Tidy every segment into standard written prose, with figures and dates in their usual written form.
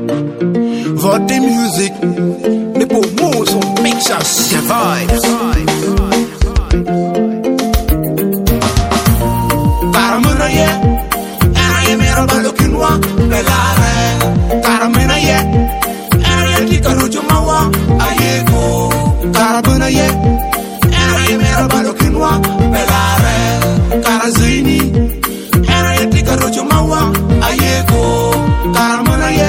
Voting music, the promotion pictures, the vibes. Caramina ye, I mero balokinwa, belare. Caramina ye, I tikaruju mawa, ayeko. Caramina ye, I mero balokinwa, belare. Carazini, I tikaruju mawa, ayeko. Caramina ye.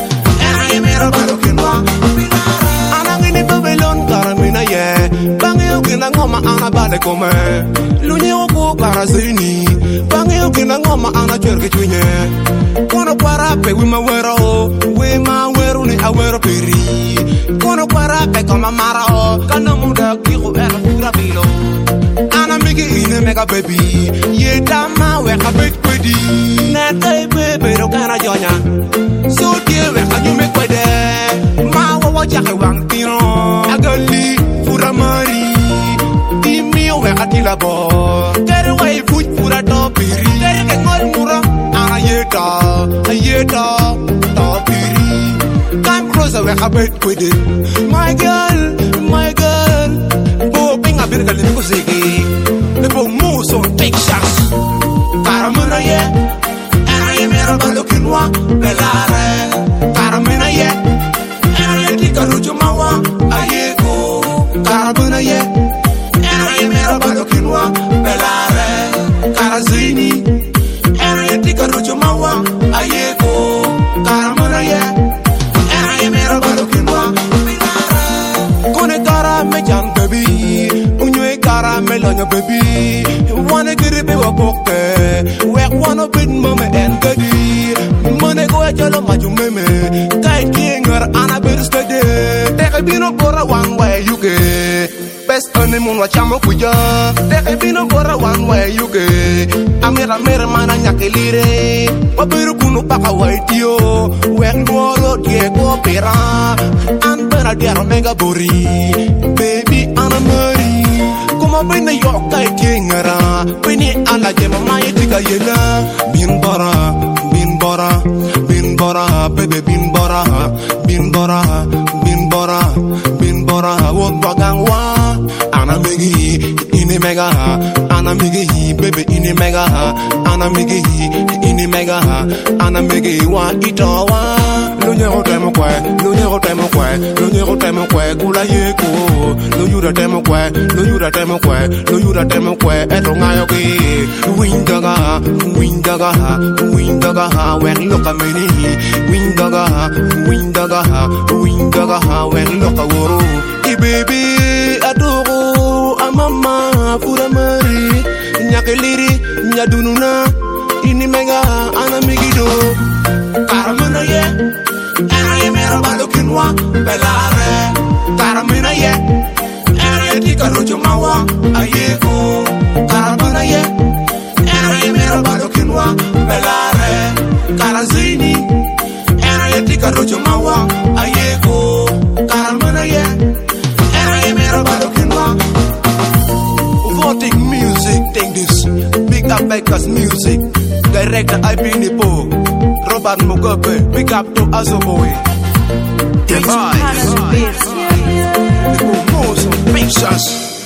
Anangini Babylon karamina ye Bangyo kina ngoma ana bale kome Lunye wako karazini Bangyo kina ngoma ana chwerke chwinye Kono kwarape wima wero ni awero peri Kono kwarape koma marao Kana muda kiko ena fura bilo Ana migi ine mega baby Ye dama weka bit kwedi Nete bebe ro kana jonya So dear weka nyume kwede Ma wawa jake wang tino Agali fura mari Dimi weka tila bo Kere wai fuj fura to piri Kere ke ngol mura Ana yeta to piri Come closer weka bit kwede My girl Bo pinga birga liko zigi Nebo moves on take shots Caramina ye Ana mero balokinwa belare Caramina ye Ana tikaruju mawa ayeko Caramina ye Ana mero balokinwa belare Carazini Ana tikaruju mawa ayeko Caramina ye Ana mero balokinwa belare Kone kara me jam baby Unywe kara me lonyo baby Wanna get it wa poke Wek wanna bid mama and gadi Mane go jalo maju meme Kai kinger ana bir stede Teke bino bora one way you get Best honeymoon wa chamo kuja Teke bino bora one way you get Amira mana nyake lire Wabiru kunu paka waitio Wek nuolo diego pera An bena diaro mega bori Baby ana mari Kuma bina yo kai kingera Bini ala jema maya tika yena Bin bora Baby bin bora Wot bagang wa Ana migi ini mega Ana migi baby ini mega Ana migi ini mega Ana migi wa ito wa Lunye temo kwe Gula yeko Luyura temo kwe Eto ngayo ki Windaga Wen loka meni Windaga Wen loka woro I baby adoro Amama fura mari Nyake liri Nyadununa Ini mega Ana migido Caramina ye Ana mero balokinwa belare Caramina ye Ana tikaruju mawa ayeko Caramina ye Ana mero balokinwa belare Carazini Ana tikaruju mawa ayeko Caramina ye Ana mero balokinwa Voting music take this Big up Beckers music Director IP Nipo Robert Mugabe, big up to Azoboy. The vibes. The promotion pictures.